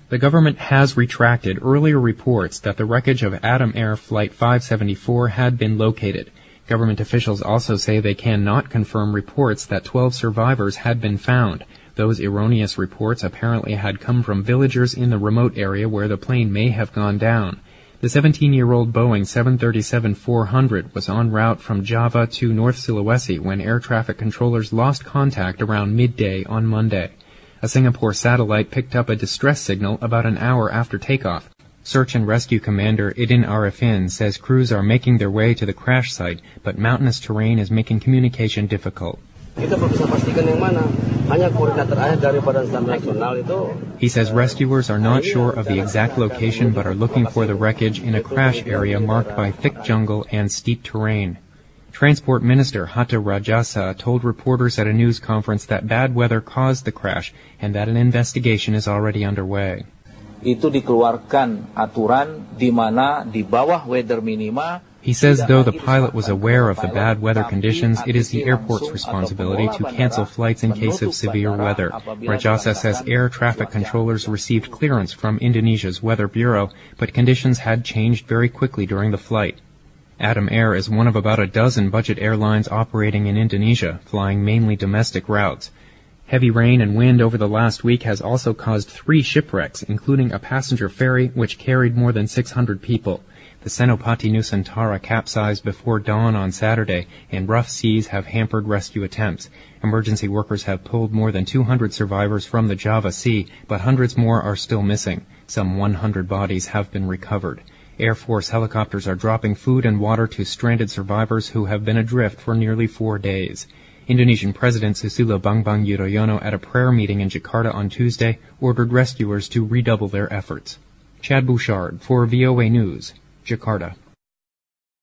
The government has retracted earlier reports that the wreckage of Adam Air Flight 574 had been located. Government officials also say they cannot confirm reports that 12 survivors had been found. Those erroneous reports apparently had come from villagers in the remote area where the plane may have gone down. The 17-year-old Boeing 737-400 was en route from Java to North Sulawesi when air traffic controllers lost contact around midday on Monday. A Singapore satellite picked up a distress signal about an hour after takeoff. Search and Rescue Commander Idin Arifin says crews are making their way to the crash site, but mountainous terrain is making communication difficult. He says rescuers are not sure of the exact location but are looking for the wreckage in a crash area marked by thick jungle and steep terrain. Transport Minister Hatta Rajasa told reporters at a news conference that bad weather caused the crash and that an investigation is already underway. Itu dikeluarkan aturan di mana di bawah weather minima. He says though the pilot was aware of the bad weather conditions, it is the airport's responsibility to cancel flights in case of severe weather. Rajasa says air traffic controllers received clearance from Indonesia's Weather Bureau, but conditions had changed very quickly during the flight. Adam Air is one of about a dozen budget airlines operating in Indonesia, flying mainly domestic routes. Heavy rain and wind over the last week has also caused 3 shipwrecks, including a passenger ferry which carried more than 600 people. The Senopati Nusantara capsized before dawn on Saturday, and rough seas have hampered rescue attempts. Emergency workers have pulled more than 200 survivors from the Java Sea, but hundreds more are still missing. Some 100 bodies have been recovered. Air Force helicopters are dropping food and water to stranded survivors who have been adrift for nearly 4 days. Indonesian President Susilo Bambang Yudhoyono at a prayer meeting in Jakarta on Tuesday ordered rescuers to redouble their efforts. Chad Bouchard for VOA News, Jakarta.